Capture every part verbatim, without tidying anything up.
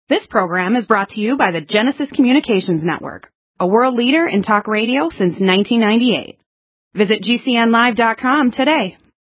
This program is brought to you by the Genesis Communications Network, a world leader in talk radio since nineteen ninety-eight. Visit G C N live dot com today.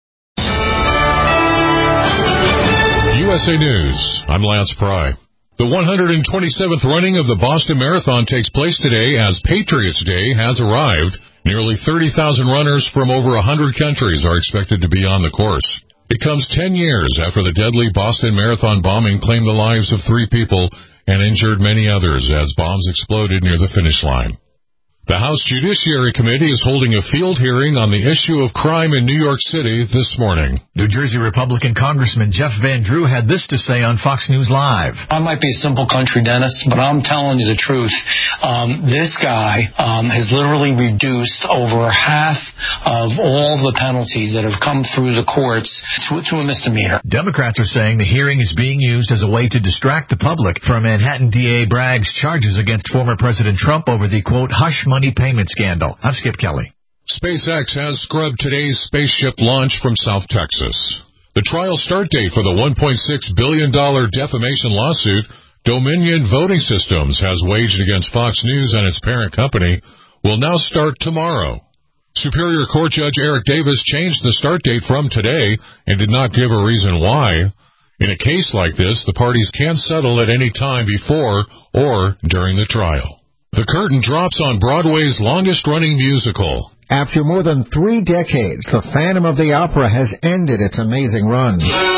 U S A News, I'm Lance Pry. The one hundred twenty-seventh running of the Boston Marathon takes place today as Patriots Day has arrived. Nearly thirty thousand runners from over one hundred countries are expected to be on the course. It comes ten years after the deadly Boston Marathon bombing claimed the lives of three people and injured many others as bombs exploded near the finish line. The House Judiciary Committee is holding a field hearing on the issue of crime in New York City this morning. New Jersey Republican Congressman Jeff Van Drew had this to say on Fox News Live. I might be a simple country dentist, but I'm telling you the truth. Um, this guy um, has literally reduced over half of all the penalties that have come through the courts to, to a misdemeanor. Democrats are saying the hearing is being used as a way to distract the public from Manhattan D A Bragg's charges against former President Trump over the, quote, hush money payment scandal. I'm Skip Kelly. SpaceX has scrubbed today's spaceship launch from South Texas. The trial start date for the one point six billion dollars defamation lawsuit Dominion Voting Systems has waged against Fox News and its parent company will now start tomorrow. Superior Court Judge Eric Davis changed the start date from today and did not give a reason why. In a case like this, the parties can settle at any time before or during the trial. The curtain drops on Broadway's longest-running musical. After more than three decades, The Phantom of the Opera has ended its amazing run.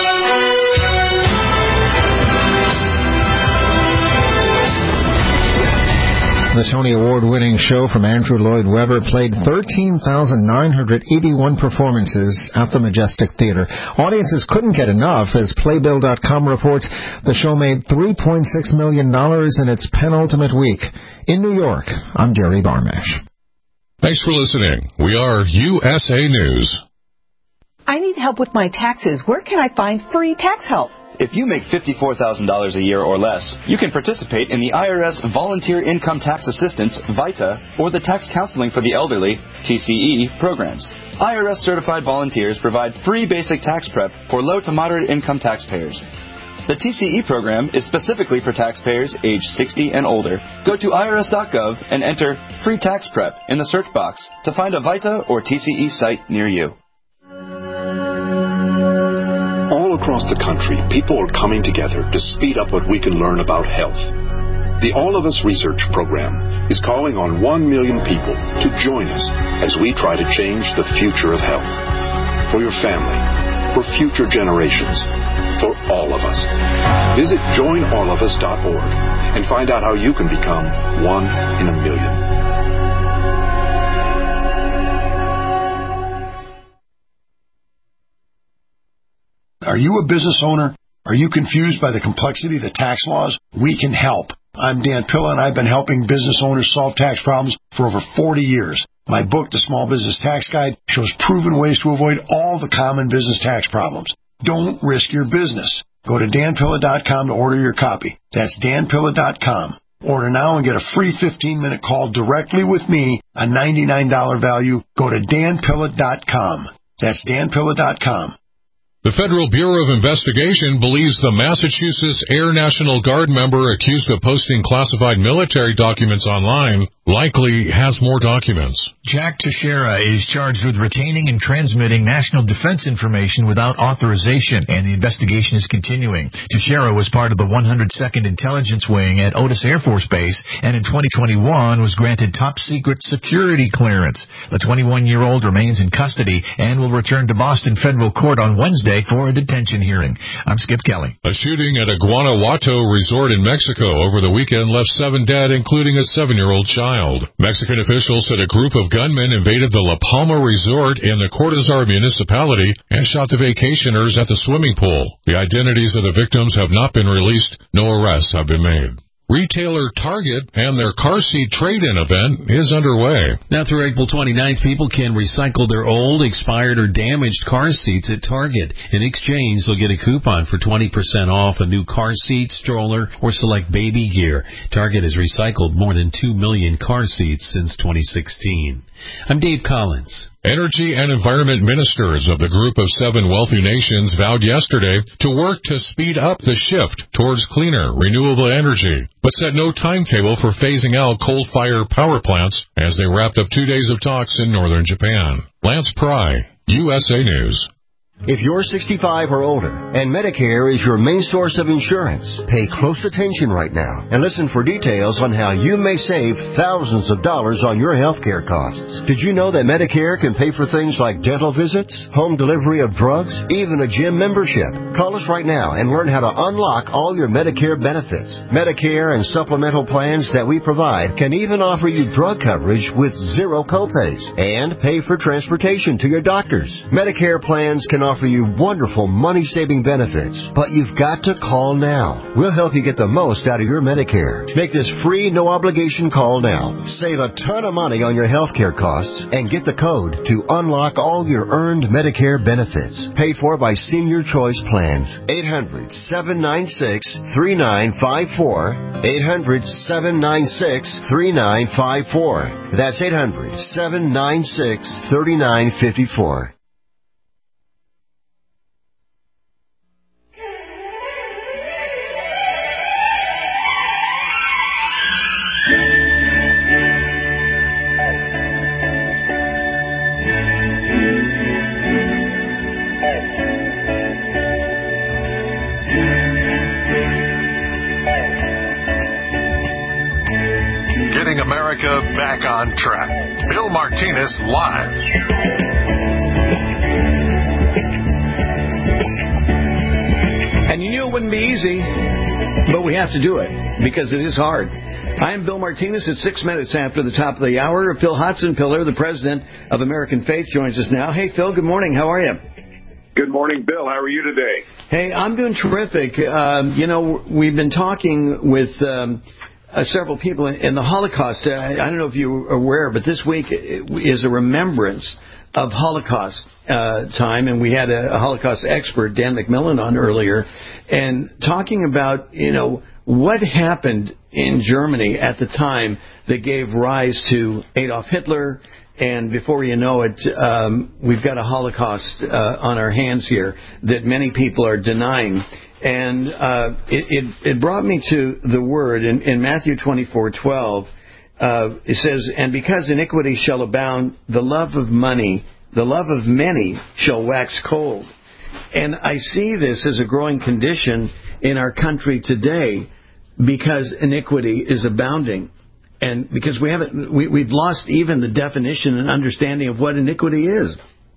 The Tony Award-winning show from Andrew Lloyd Webber played thirteen thousand nine hundred eighty-one performances at the Majestic Theater. Audiences couldn't get enough, as Playbill dot com reports the show made three point six million dollars in its penultimate week. In New York, I'm Jerry Barmash. Thanks for listening. We are U S A News. I need help with my taxes. Where can I find free tax help? If you make fifty-four thousand dollars a year or less, you can participate in the I R S Volunteer Income Tax Assistance, VITA, or the Tax Counseling for the Elderly, T C E, programs. I R S-certified volunteers provide free basic tax prep for low to moderate income taxpayers. The T C E program is specifically for taxpayers age sixty and older. Go to I R S dot gov and enter Free Tax Prep in the search box to find a VITA or T C E site near you. All across the country, people are coming together to speed up what we can learn about health. The All of Us Research Program is calling on one million people to join us as we try to change the future of health. For your family, for future generations, for all of us. Visit join all of us dot org and find out how you can become one in a million. Are you a business owner? Are you confused by the complexity of the tax laws? We can help. I'm Dan Pilla, and I've been helping business owners solve tax problems for over forty years. My book, The Small Business Tax Guide, shows proven ways to avoid all the common business tax problems. Don't risk your business. Go to Dan Pilla dot com to order your copy. That's Dan Pilla dot com. Order now and get a free fifteen-minute call directly with me, a ninety-nine dollars value. Go to Dan Pilla dot com. That's Dan Pilla dot com. The Federal Bureau of Investigation believes the Massachusetts Air National Guard member accused of posting classified military documents online likely has more documents. Jack Teixeira is charged with retaining and transmitting national defense information without authorization, and the investigation is continuing. Teixeira was part of the one hundred second Intelligence Wing at Otis Air Force Base, and in twenty twenty-one was granted top-secret security clearance. The twenty-one-year-old remains in custody and will return to Boston Federal Court on Wednesday for a detention hearing. I'm Skip Kelly. A shooting at a Guanajuato resort in Mexico over the weekend left seven dead, including a seven-year-old child. Mexican officials said a group of gunmen invaded the La Palma resort in the Cortázar municipality and shot the vacationers at the swimming pool. The identities of the victims have not been released. No arrests have been made. Retailer Target and their car seat trade-in event is underway. Now through April twenty-ninth, people can recycle their old, expired, or damaged car seats at Target. In exchange, they'll get a coupon for twenty percent off a new car seat, stroller, or select baby gear. Target has recycled more than two million car seats since twenty sixteen. I'm Dave Collins. Energy and environment ministers of the Group of Seven Wealthy Nations vowed yesterday to work to speed up the shift towards cleaner, renewable energy, but set no timetable for phasing out coal-fired power plants as they wrapped up two days of talks in northern Japan. Lance Pry, U S A News. If you're sixty-five or older and Medicare is your main source of insurance, pay close attention right now and listen for details on how you may save thousands of dollars on your health care costs. Did you know that Medicare can pay for things like dental visits, home delivery of drugs, even a gym membership? Call us right now and learn how to unlock all your Medicare benefits. Medicare and supplemental plans that we provide can even offer you drug coverage with zero copays and pay for transportation to your doctors. Medicare plans can offer you wonderful money-saving benefits, but you've got to call now. We'll help you get the most out of your Medicare. Make this free, no-obligation call now. Save a ton of money on your health care costs and get the code to unlock all your earned Medicare benefits. Paid for by Senior Choice Plans. eight hundred, seven nine six, three nine five four. eight hundred, seven nine six, three nine five four. That's eight hundred, seven nine six, three nine five four. America back on track. Bill Martinez live. And you knew it wouldn't be easy, but we have to do it because it is hard. I am Bill Martinez at six minutes after the top of the hour. Phil Hotson-Pillar, the president of American Faith, joins us now. Hey, Phil, good morning. How are you? Good morning, Bill. How are you today? Hey, I'm doing terrific. Um, you know, we've been talking with um, uh, several people in, in the Holocaust. Uh, I don't know if you're aware, but this week is a remembrance of Holocaust uh, time, and we had a, a Holocaust expert, Dan McMillan, on earlier, and talking about, you know, what happened in Germany at the time that gave rise to Adolf Hitler. And before you know it, um, we've got a Holocaust uh, on our hands here that many people are denying. And uh, it, it, it brought me to the word in, in Matthew twenty-four twelve. Uh, it says, "And because iniquity shall abound, the love of money, the love of many shall wax cold." And I see this as a growing condition in our country today because iniquity is abounding. And because we haven't, we, we've lost even the definition and understanding of what iniquity is.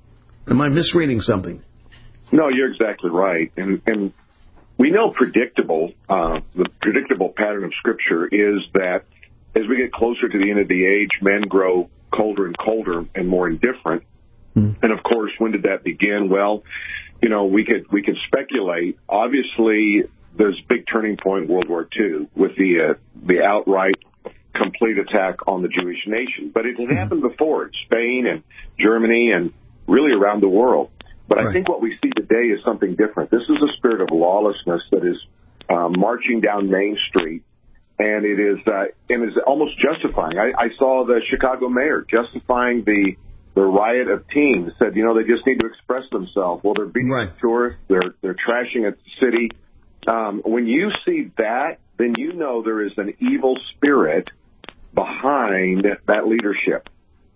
Am I misreading something? No, you're exactly right. And, and we know predictable, uh, the predictable pattern of Scripture is that as we get closer to the end of the age, men grow colder and colder and more indifferent. Mm. And of course, when did that begin? Well, you know, we could we could speculate. Obviously, there's a big turning point in World War Two with the uh, the outright complete attack on the Jewish nation. But it had happened before in Spain and Germany and really around the world. But right. I think what we see today is something different. This is a spirit of lawlessness that is uh, marching down Main Street, and it is uh, and is almost justifying. I, I saw the Chicago mayor justifying the the riot of teens. Said, you know, they just need to express themselves. Well, they're beating right. tourists. They're they're trashing at the city. Um, when you see that, then you know there is an evil spirit behind that leadership,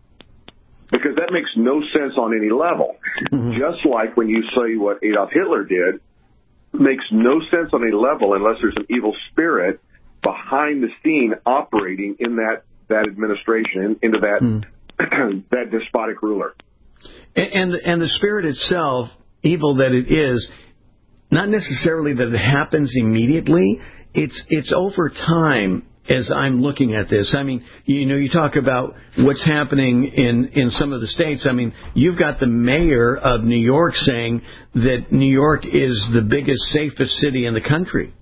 because that makes no sense on any level. Mm-hmm. Just like when you say what Adolf Hitler did, it makes no sense on any level unless there's an evil spirit behind the scene operating in that, that administration, into that mm. that despotic ruler. And, and and the spirit itself, evil that it is, not necessarily that it happens immediately. It's it's over time. As I'm looking at this, I mean, you know, you talk about what's happening in, in some of the states. I mean, you've got the mayor of New York saying that New York is the biggest, safest city in the country.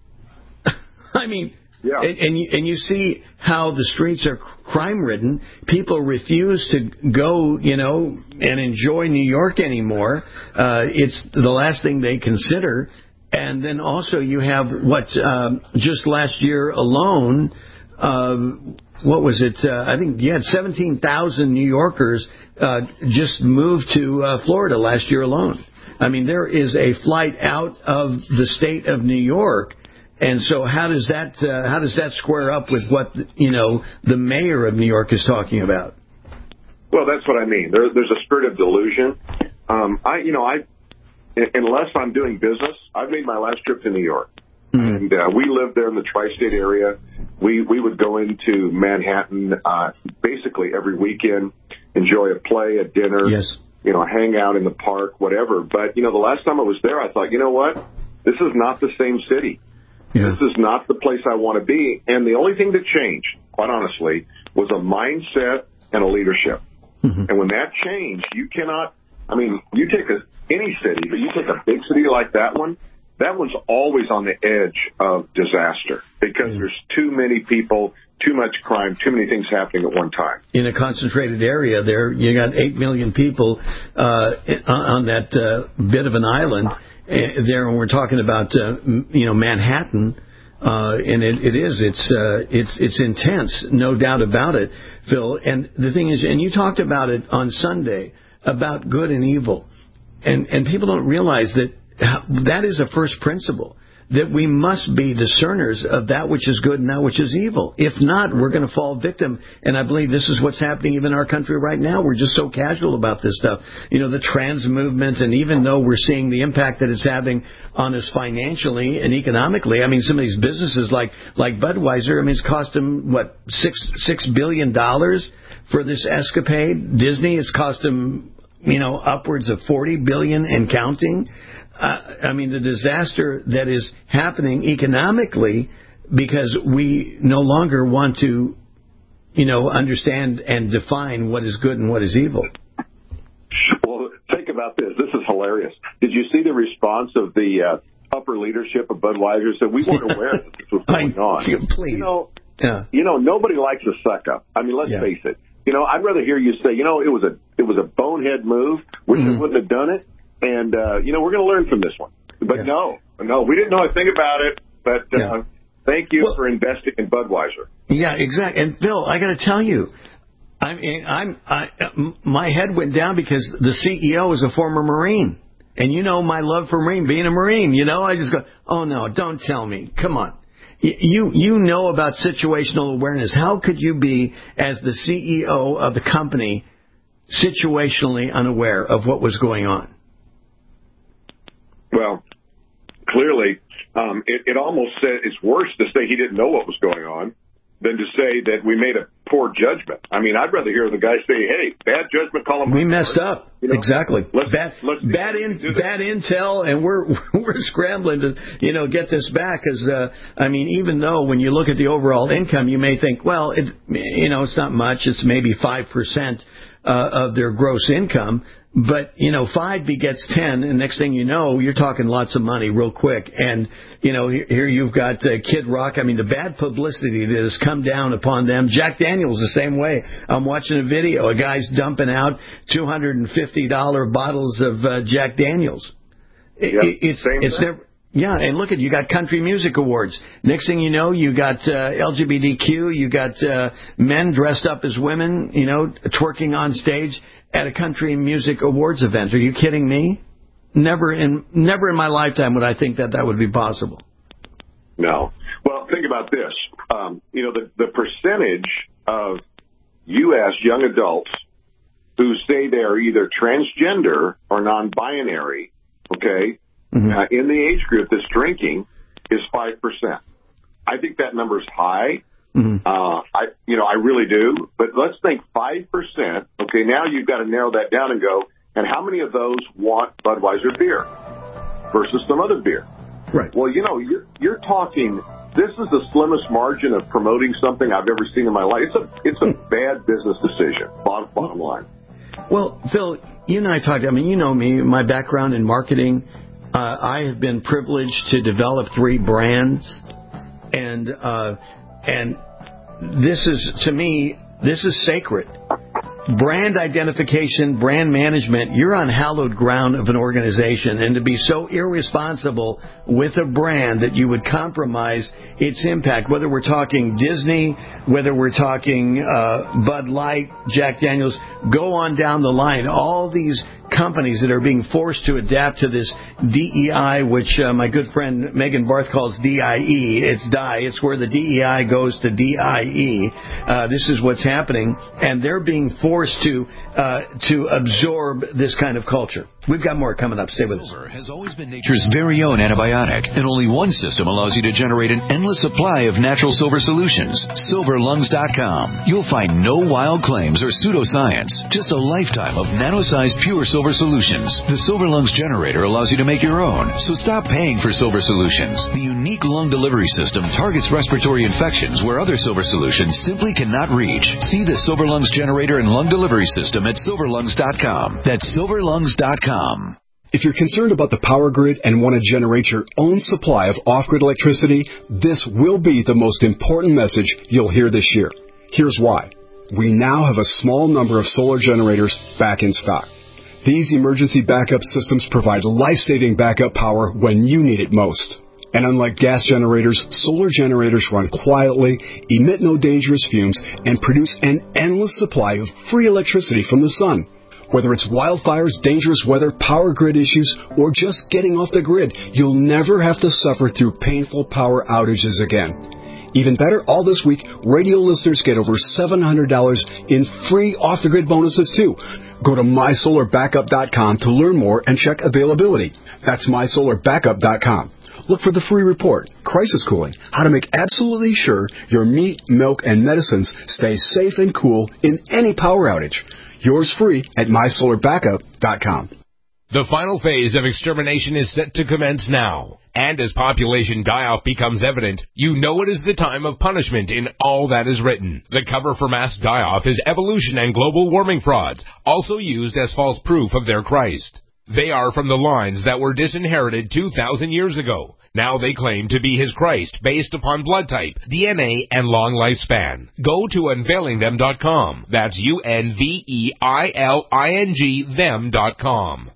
I mean, yeah. and, and, you, and you see how the streets are crime-ridden. People refuse to go, you know, and enjoy New York anymore. Uh, it's the last thing they consider. And then also you have what, um, just last year alone, uh, what was it? Uh, I think you had seventeen thousand New Yorkers uh, just moved to uh, Florida last year alone. I mean, there is a flight out of the state of New York. And so how does that uh, how does that square up with what, you know, the mayor of New York is talking about? Well, that's what I mean. There, there's a spirit of delusion. Um, I, you know, I, unless I'm doing business, I've made my last trip to New York. Mm-hmm. And uh, we lived there in the tri-state area. We we would go into Manhattan uh, basically every weekend, enjoy a play, a dinner, yes. you know, hang out in the park, whatever. But, you know, the last time I was there, I thought, you know what? This is not the same city. Yeah. This is not the place I want to be. And the only thing that changed, quite honestly, was a mindset and a leadership. Mm-hmm. And when that changed, you cannot, I mean, you take a, any city, but you take a big city like that one, that one's always on the edge of disaster because mm-hmm. there's too many people, too much crime, too many things happening at one time. In a concentrated area there, you got eight million people uh, on that uh, bit of an island there, and we're talking about, uh, you know, Manhattan. Uh, and it, it is, it's, uh, it's, it's intense, no doubt about it, Phil. And the thing is, and you talked about it on Sunday, about good and evil. And, and people don't realize that that is a first principle, that we must be discerners of that which is good and that which is evil. If not, we're going to fall victim. And I believe this is what's happening even in our country right now. We're just so casual about this stuff. You know, the trans movement, and even though we're seeing the impact that it's having on us financially and economically, I mean, some of these businesses like, like Budweiser, I mean, it's cost them, what, six, six billion dollars for this escapade. Disney, it's cost them, you know, upwards of forty billion dollars and counting. Uh, I mean, the disaster that is happening economically because we no longer want to, you know, understand and define what is good and what is evil. Well, think about this. This is hilarious. Did you see the response of the uh, upper leadership of Budweiser? Said we weren't aware that this was going on. Please. You know, yeah. you know, nobody likes a suck up. I mean, let's yeah. face it. You know, I'd rather hear you say, you know, it was a it was a bonehead move. Wish mm-hmm. I wouldn't have done it. And, uh, you know, we're going to learn from this one. But yeah. no, no, we didn't know a thing about it. But uh, yeah. thank you well, for investing in Budweiser. Yeah, exactly. And, Bill, I got to tell you, I mean, I'm, I, my head went down because the C E O is a former Marine. And you know my love for Marine, being a Marine. You know, I just go, oh, no, don't tell me. Come on. You you know about situational awareness. How could you be, as the C E O of the company, situationally unaware of what was going on? Well, clearly, um, it, it almost said it's worse to say he didn't know what was going on than to say that we made a poor judgment. I mean, I'd rather hear the guy say, hey, bad judgment, call him. We messed up. You know? Exactly. Let's, bad let's bad, in, bad intel, and we're we're scrambling to, you know, get this back. Because, uh, I mean, even though when you look at the overall income, you may think, well, it, you know, it's not much. It's maybe five percent uh, of their gross income. But, you know, five begets ten, and next thing you know, you're talking lots of money real quick. And, you know, here you've got uh, Kid Rock. I mean, the bad publicity that has come down upon them. Jack Daniels the same way. I'm watching a video. A guy's dumping out two hundred fifty dollars bottles of uh, Jack Daniels. It, yep, it's same it's thing. never... Yeah, and look at, you got Country Music Awards. Next thing you know, you got uh, L G B T Q, you got uh, men dressed up as women, you know, twerking on stage at a Country Music Awards event. Are you kidding me? Never in never in my lifetime would I think that that would be possible. No. Well, think about this. Um, you know, the, the percentage of U S young adults who say they're either transgender or non-binary, okay, Mm-hmm. Uh, in the age group that's drinking is five percent. I think that number is high. Mm-hmm. Uh, I, you know, I really do. But let's think five percent. Okay, now you've got to narrow that down and go, and how many of those want Budweiser beer versus some other beer? Right. Well, you know, you're, you're talking, this is the slimmest margin of promoting something I've ever seen in my life. It's a, it's a bad business decision, bottom, bottom line. Well, Phil, you and I talked, I mean, you know me, my background in marketing. Uh, I have been privileged to develop three brands, and uh, and this is, to me, this is sacred. brand identification, brand management, you're on hallowed ground of an organization, and to be so irresponsible with a brand that you would compromise its impact, whether we're talking Disney, whether we're talking uh, Bud Light, Jack Daniels, go on down the line. All these companies that are being forced to adapt to this D E I, which uh, my good friend Megan Barth calls D I E. It's die. It's where the D E I goes to D I E. Uh, this is what's happening, and they're being forced to uh, to absorb this kind of culture. We've got more coming up. Stay with us. Silver has always been nature's very own antibiotic, and only one system allows you to generate an endless supply of natural silver solutions. silver lungs dot com. You'll find no wild claims or pseudoscience, just a lifetime of nano-sized pure silver solutions. The Silver Lungs generator allows you to make your own, so stop paying for silver solutions. The unique lung delivery system targets respiratory infections where other silver solutions simply cannot reach. See the Silver Lungs generator and lung delivery system at silver lungs dot com. That's silver lungs dot com. If you're concerned about the power grid and want to generate your own supply of off-grid electricity, this will be the most important message you'll hear this year. Here's why. We now have a small number of solar generators back in stock. These emergency backup systems provide life-saving backup power when you need it most. And unlike gas generators, solar generators run quietly, emit no dangerous fumes, and produce an endless supply of free electricity from the sun. Whether it's wildfires, dangerous weather, power grid issues, or just getting off the grid, you'll never have to suffer through painful power outages again. Even better, all this week, radio listeners get over seven hundred dollars in free off-the-grid bonuses, too. Go to my solar backup dot com to learn more and check availability. That's my solar backup dot com. Look for the free report, Crisis Cooling, how to make absolutely sure your meat, milk, and medicines stay safe and cool in any power outage. Yours free at my solar backup dot com. The final phase of extermination is set to commence now. And as population die-off becomes evident, you know it is the time of punishment in all that is written. The cover for mass die-off is evolution and global warming frauds, also used as false proof of their Christ. They are from the lines that were disinherited two thousand years ago. Now they claim to be his Christ based upon blood type, D N A, and long lifespan. Go to unveiling them dot com. That's U N V E I L I N G them dot com.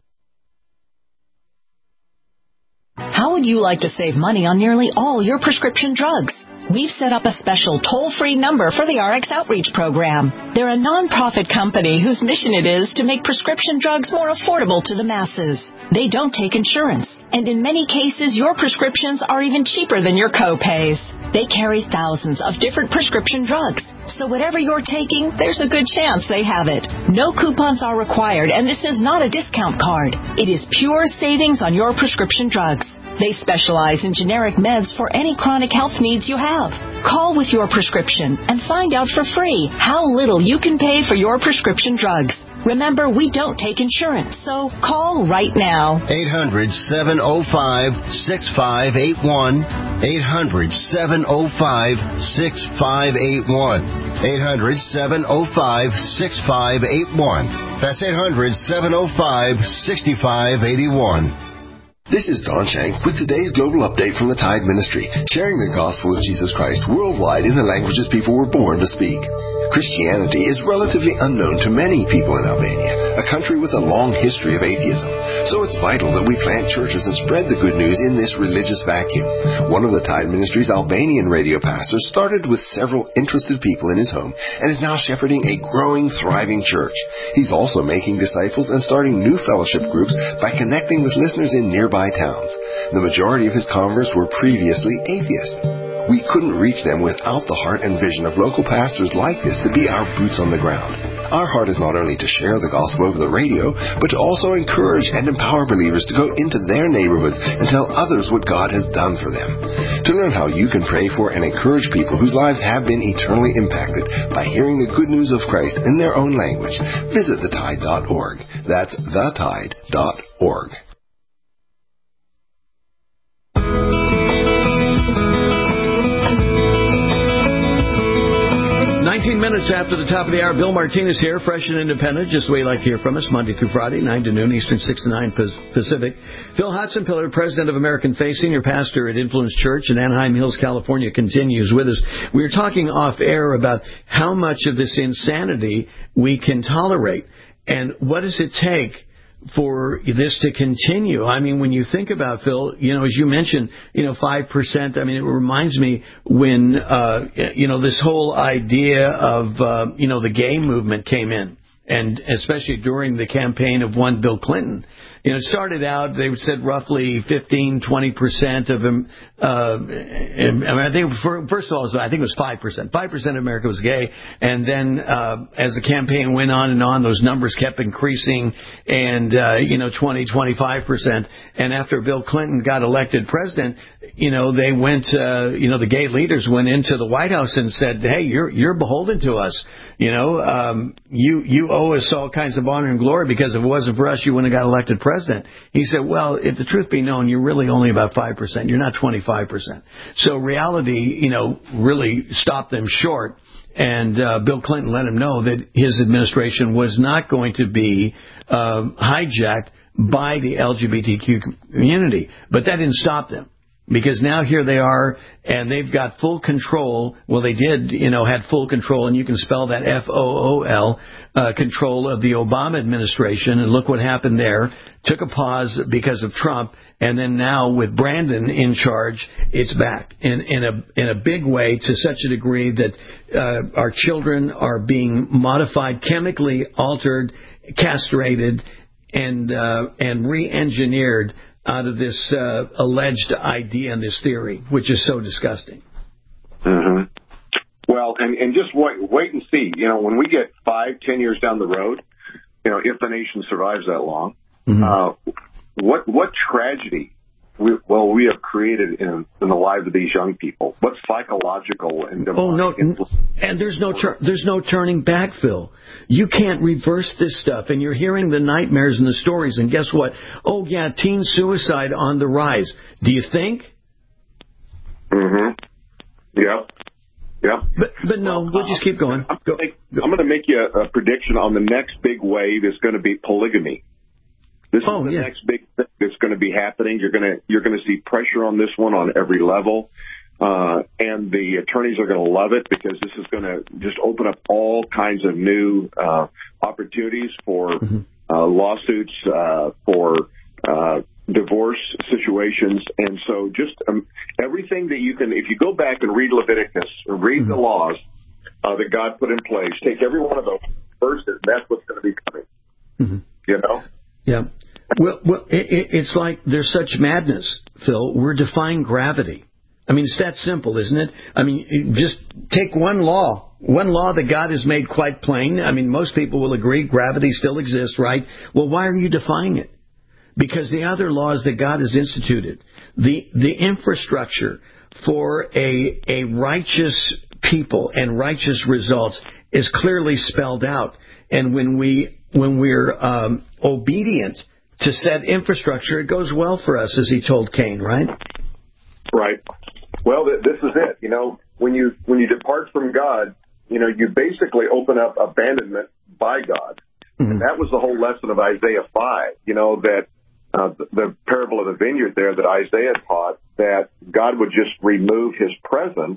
How would you like to save money on nearly all your prescription drugs? We've set up a special toll-free number for the R X Outreach Program. They're a non-profit company whose mission it is to make prescription drugs more affordable to the masses. They don't take insurance, and in many cases, your prescriptions are even cheaper than your co-pays. They carry thousands of different prescription drugs, so whatever you're taking, there's a good chance they have it. No coupons are required, and this is not a discount card. It is pure savings on your prescription drugs. They specialize in generic meds for any chronic health needs you have. Call with your prescription and find out for free how little you can pay for your prescription drugs. Remember, we don't take insurance, so call right now. eight hundred, seven oh five, six five eight one. eight hundred, seven oh five, six five eight one. eight hundred, seven oh five, six five eight one. That's eight hundred, seven oh five, six five eight one. This is Don Shank with today's global update from the Tide Ministry, sharing the gospel of Jesus Christ worldwide in the languages people were born to speak. Christianity is relatively unknown to many people in Albania, a country with a long history of atheism. So it's vital that we plant churches and spread the good news in this religious vacuum. One of the Tide Ministry's Albanian radio pastors started with several interested people in his home and is now shepherding a growing, thriving church. He's also making disciples and starting new fellowship groups by connecting with listeners in nearby towns. The majority of his converts were previously atheist. We couldn't reach them without the heart and vision of local pastors like this to be our boots on the ground. Our heart is not only to share the gospel over the radio, but to also encourage and empower believers to go into their neighborhoods and tell others what God has done for them. To learn how you can pray for and encourage people whose lives have been eternally impacted by hearing the good news of Christ in their own language, visit the tide dot org. That's the tide dot org. nineteen minutes after the top of the hour, Bill Martinez here, fresh and independent, just the way you like to hear from us, Monday through Friday, nine to noon Eastern, six to nine Pacific. Phil Hudson-Pillar, president of American Faith, senior pastor at Influence Church in Anaheim Hills, California, continues with us. We were talking off air about how much of this insanity we can tolerate, and what does it take for this to continue. I mean, when you think about, Phil, you know, as you mentioned, you know, five percent, I mean, it reminds me when, uh, you know, this whole idea of, uh, you know, the gay movement came in, and especially during the campaign of one Bill Clinton. You know, it started out, they said roughly fifteen, twenty percent of them, uh, and, I mean, I think, for, first of all, I think it was five percent. five percent of America was gay, and then, uh, as the campaign went on and on, those numbers kept increasing, and, uh, you know, twenty, twenty-five percent. And after Bill Clinton got elected president, you know, they went, uh, you know, the gay leaders went into the White House and said, hey, you're, you're beholden to us. You know, um, you, you owe us all kinds of honor and glory, because if it wasn't for us, you wouldn't have got elected president. President. He said, well, if the truth be known, you're really only about five percent. You're not twenty-five percent. So reality, you know, really stopped them short. And uh, Bill Clinton let him know that his administration was not going to be uh, hijacked by the L G B T Q community. But that didn't stop them. Because now here they are, and they've got full control. Well, they did, you know, had full control, and you can spell that F O O L, uh, control of the Obama administration. And look what happened there. Took a pause because of Trump, and then now with Brandon in charge, it's back in, in a in a big way, to such a degree that uh, our children are being modified, chemically altered, castrated, and uh, and re-engineered out of this uh, alleged idea and this theory, which is so disgusting. Mm-hmm. Well, and, and just wait, wait and see. You know, when we get five, ten years down the road, you know, if the nation survives that long, mm-hmm. uh, what what tragedy we, well we have created in, in the lives of these young people? What psychological and oh no, and there's no tur- there's no turning back, Phil. You can't reverse this stuff, and you're hearing the nightmares and the stories. And guess what? Oh yeah, teen suicide on the rise. Do you think? Mm-hmm. Yep. Yep. But but no, we'll just keep going. I'm going to make you a, a prediction on the next big wave is going to be polygamy. This oh, is the yeah. next big thing that's going to be happening. You're going to you're going to see pressure on this one on every level, uh, and the attorneys are going to love it, because this is going to just open up all kinds of new uh, opportunities for mm-hmm. uh, lawsuits, uh, for uh, divorce situations, and so just um, everything that you can. If you go back and read Leviticus, or read mm-hmm. the laws uh, that God put in place, take every one of those verses. That's what's going to be coming. Mm-hmm. You know. Yeah. Well, well it, it's like there's such madness, Phil. We're defying gravity. I mean, it's that simple, isn't it? I mean, just take one law, one law that God has made quite plain. I mean, most people will agree gravity still exists, right? Well, why are you defying it? Because the other laws that God has instituted, the the infrastructure for a a righteous people and righteous results is clearly spelled out. And when we when we're um, obedient to said infrastructure, it goes well for us, as he told Cain, right? Right. Well, th- this is it. You know, when you when you depart from God, you know, you basically open up abandonment by God. Mm-hmm. And that was the whole lesson of Isaiah five, you know, that uh, the, the parable of the vineyard there that Isaiah taught, that God would just remove his presence,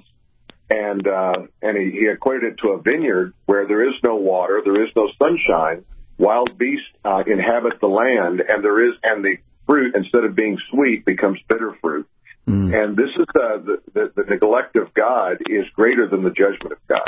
and uh, and he, he equated it to a vineyard where there is no water, there is no sunshine, wild beasts uh, inhabit the land, and there is and the fruit, instead of being sweet, becomes bitter fruit. Mm. And this is uh, the, the the neglect of God is greater than the judgment of God.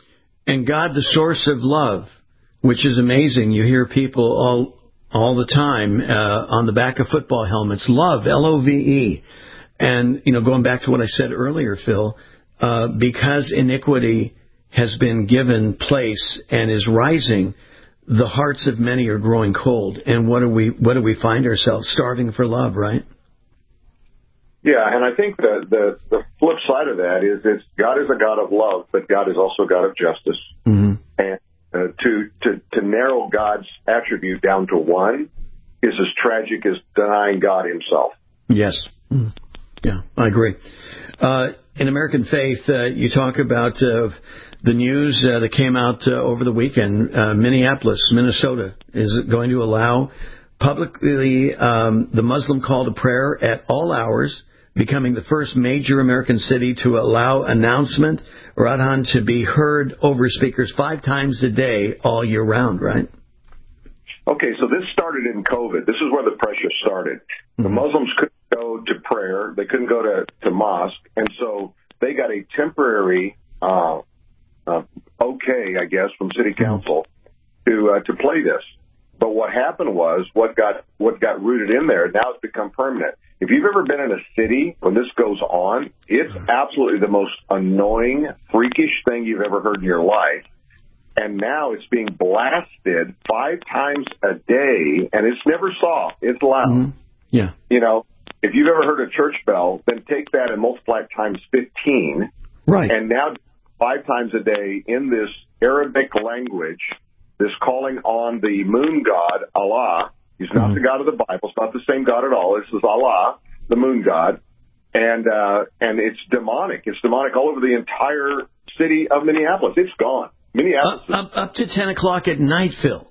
And God, the source of love, which is amazing. You hear people all all the time uh, on the back of football helmets, love, L O V E. And, you know, going back to what I said earlier, Phil, uh, because iniquity has been given place and is rising, the hearts of many are growing cold. And what do we what do we find ourselves? Starving for love, right? Yeah, and I think the, the, the flip side of that is it's God is a God of love, but God is also a God of justice. Mm-hmm. And uh, to, to, to narrow God's attribute down to one is as tragic as denying God himself. Yes. Mm. Yeah, I agree. Uh, in American Faith, uh, you talk about uh, the news uh, that came out uh, over the weekend. Uh, Minneapolis, Minnesota, is going to allow publicly um, the Muslim call to prayer at all hours, becoming the first major American city to allow announcement or adhan to be heard over speakers five times a day all year round, right? Okay, so this started in COVID. This is where the pressure started. Mm-hmm. The Muslims couldn't go to prayer. They couldn't go to, to mosque. And so they got a temporary uh, uh, okay, I guess, from city council to uh, to play this. But what happened was what got what got rooted in there, now it's become permanent. If you've ever been in a city when this goes on, it's absolutely the most annoying, freakish thing you've ever heard in your life. And now it's being blasted five times a day, and it's never soft. It's loud. Mm-hmm. Yeah. You know, if you've ever heard a church bell, then take that and multiply it times fifteen. Right. And now five times a day in this Arabic language, this calling on the moon god, Allah. He's not mm-hmm. the God of the Bible. It's not the same God at all. This is Allah, the moon god. And uh, and it's demonic. It's demonic all over the entire city of Minneapolis. It's gone. Minneapolis. Up, up, up to ten o'clock at night, Phil.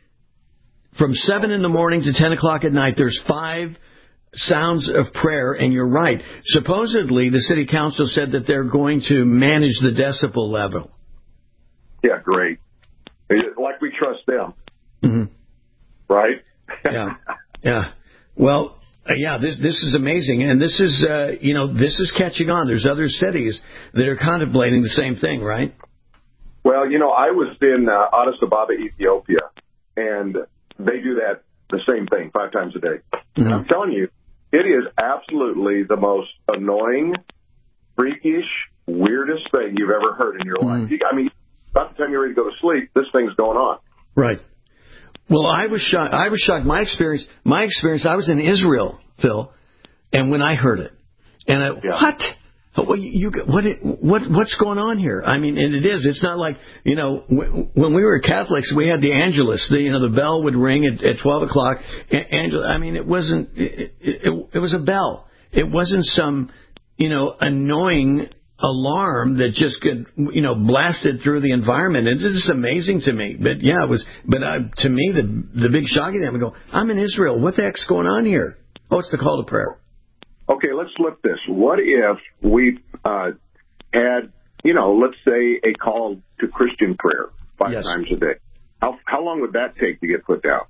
From seven in the morning to ten o'clock at night, there's five sounds of prayer, and you're right. Supposedly, the city council said that they're going to manage the decibel level. Yeah, great. Like we trust them. Mm-hmm. Right? yeah. Yeah. Well, uh, yeah, this this is amazing, and this is, uh, you know, this is catching on. There's other cities that are contemplating the same thing, right? Well, you know, I was in uh, Addis Ababa, Ethiopia, and they do that, the same thing, five times a day. Mm-hmm. I'm telling you, it is absolutely the most annoying, freakish, weirdest thing you've ever heard in your mm-hmm. life. I mean, about the time you're ready to go to sleep, this thing's going on. Right. Well, I was shocked. I was shocked. My experience, my experience, I was in Israel, Phil, and when I heard it, and I, yeah. what? What, you, what, what, what's going on here? I mean, and it is. It's not like, you know, w- when we were Catholics, we had the Angelus. The, you know, the bell would ring at, at twelve o'clock. Angel, I mean, it wasn't. It, it, it was a bell. It wasn't some, you know, annoying alarm that just could, you know, blasted through the environment. It's just amazing to me. But yeah, it was. But uh, to me, the the big shock of them, I go, I'm in Israel. What the heck's going on here? Oh, it's the call to prayer. Okay, let's flip this. What if we uh, had, you know, let's say a call to Christian prayer five yes. times a day? How how long would that take to get put down?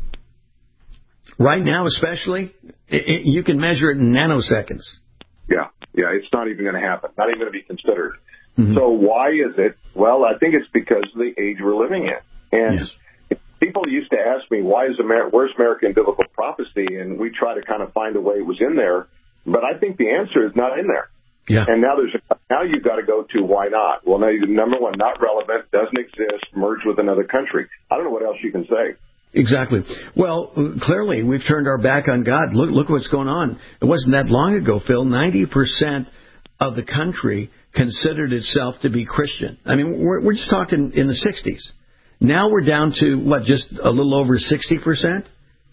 Right now, especially, it, it, you can measure it in nanoseconds. Yeah, yeah, it's not even going to happen. Not even going to be considered. Mm-hmm. So why is it? Well, I think it's because of the age we're living in. And yes. people used to ask me, why is Amer- where's American biblical prophecy? And we try to kind of find a way it was in there. But I think the answer is not in there. Yeah. And now there's a, now you've got to go to why not? Well, now you, number one, not relevant, doesn't exist, merged with another country. I don't know what else you can say. Exactly. Well, clearly we've turned our back on God. Look, look what's going on. It wasn't that long ago, Phil. ninety percent of the country considered itself to be Christian. I mean, we're, we're just talking in the sixties. Now we're down to, what, just a little over sixty percent?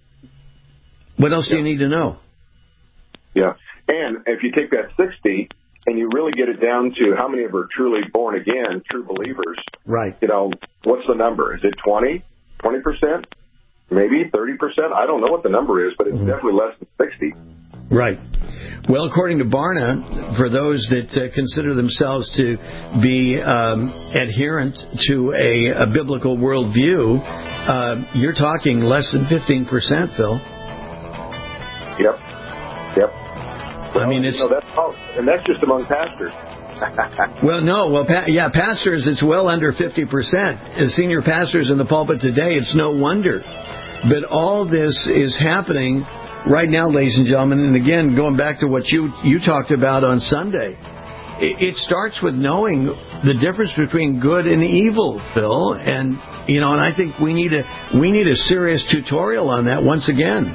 What else yeah. do you need to know? Yeah. And if you take that sixty and you really get it down to how many of are truly born again, true believers, right? You know, what's the number? Is it twenty, twenty percent, maybe thirty percent? I don't know what the number is, but it's mm-hmm. definitely less than sixty. Right. Well, according to Barna, for those that uh, consider themselves to be um, adherent to a, a biblical worldview, uh, you're talking less than fifteen percent, Phil. Yep. Yep. Well, I mean, it's you know, that's, oh, and that's just among pastors. well, no, well, pa- yeah, pastors, it's well under fifty percent. As senior pastors in the pulpit today, it's no wonder. But all this is happening right now, ladies and gentlemen. And again, going back to what you you talked about on Sunday, it, it starts with knowing the difference between good and evil, Phil. And you know, and I think we need a we need a serious tutorial on that once again.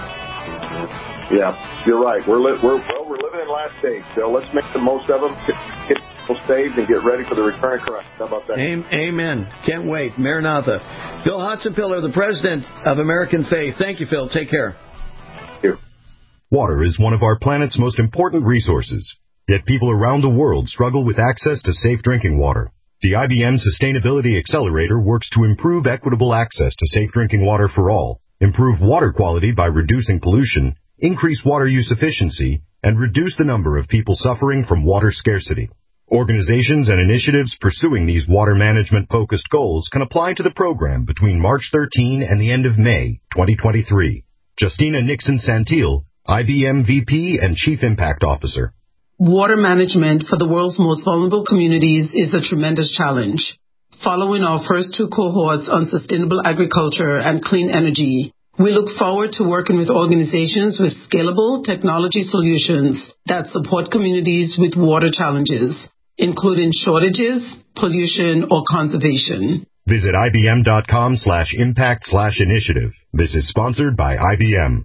Yeah, you're right. We're li- we're well, we're living in last days, Bill. Let's make the most of them. Get people saved and get ready for the return of Christ. How about that? Amen. Can't wait. Maranatha. Phil Hotzenpiller, the president of American Faith. Thank you, Phil. Take care. Thank you. Water is one of our planet's most important resources. Yet people around the world struggle with access to safe drinking water. The I B M Sustainability Accelerator works to improve equitable access to safe drinking water for all, improve water quality by reducing pollution, increase water use efficiency, and reduce the number of people suffering from water scarcity. Organizations and initiatives pursuing these water management-focused goals can apply to the program between March thirteenth and the end of May twenty twenty-three. Justina Nixon-Santil, I B M V P and Chief Impact Officer. Water management for the world's most vulnerable communities is a tremendous challenge. Following our first two cohorts on sustainable agriculture and clean energy, we look forward to working with organizations with scalable technology solutions that support communities with water challenges, including shortages, pollution, or conservation. Visit ibm.com slash impact slash initiative. This is sponsored by I B M.